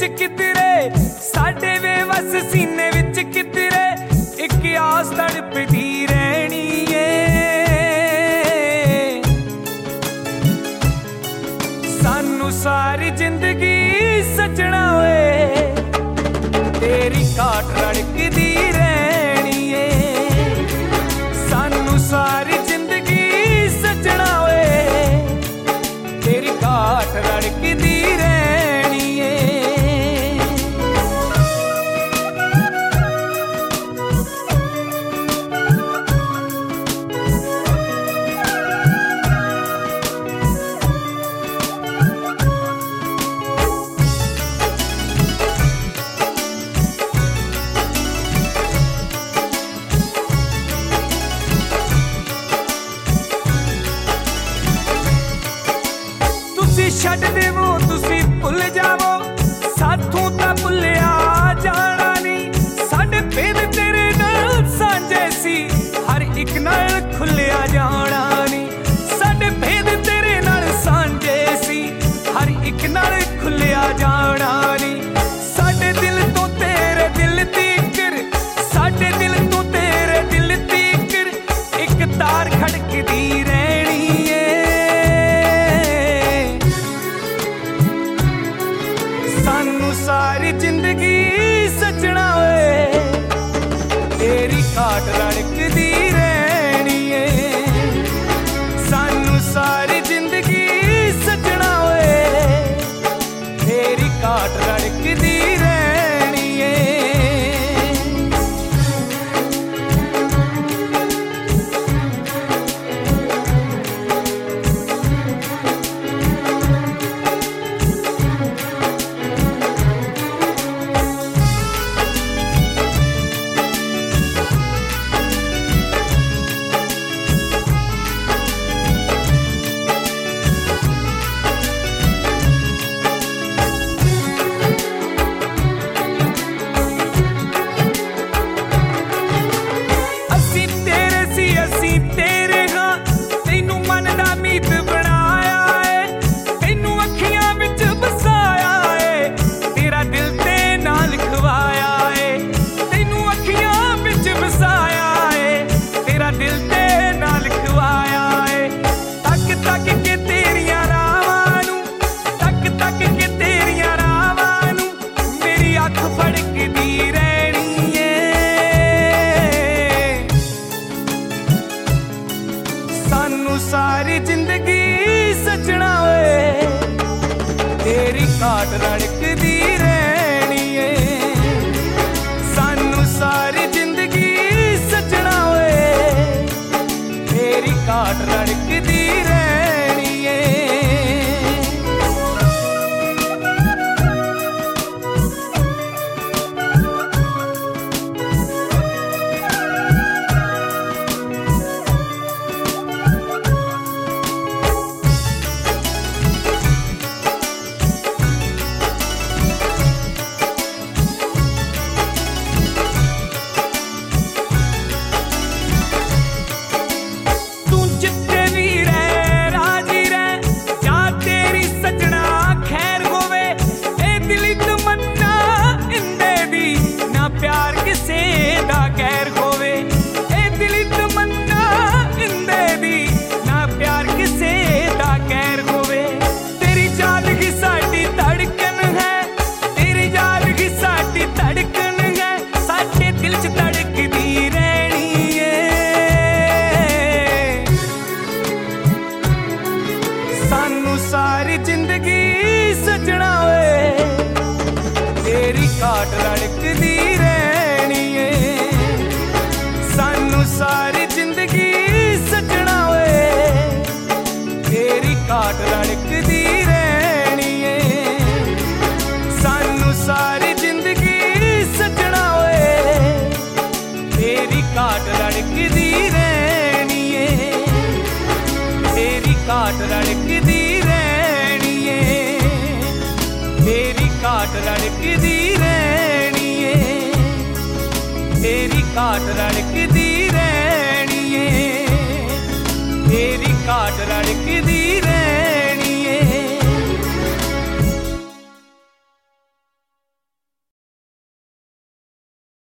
किधरे साडे बेवस सीने विच किधरे एक आस तड़पदी रहनी है। सानू सारी जिंदगी सजना वे तेरी काट रड़कदी रहनी है। सानू सारी जिंदगी सजना वे तेरी काट रड़कदी रहनी है। छड्ड देवो तुसी भुल जावो साथों तां भुलिया जाना नहीं। साडे भेद तेरे नाल सांझे सी हर एक नाल खुलिया जाना नहीं। साडे भेद तेरे नाल सांझे सी हर एक नाल खुलिया जाना नहीं। साडे दिल तो तेरे दिल तीकर साडे दिल तो तेरे दिल तीकर एक तार खड़कदी रहनी है। सानू सारी जिंदगी सजना वे तेरी काट रड़कदी रहनी है। सानू सारी जिंदगी सजना वे तेरी काट रड़कदी रहनी है। सारी जिंदगी सजना वे तेरी काट रड़कदी रहनी है। सानू सारी जिंदगी सजना वे तेरी काट रड़कदी रहनी है। सारी जिंदगी सजना वे तेरी काट रड़कदी रहनी है। सानू सारी जिंदगी सजना वे तेरी काट रड़कदी रहनी है। सानू सारी जिंदगी सजना वे तेरी काट रड़कदी रहनी है। तेरी काट रड़कदी रहनी है। तेरी काट रड़कदी रहनी है। तेरी काट रड़कदी रहनी है। तेरी काट रड़कदी रहनी है।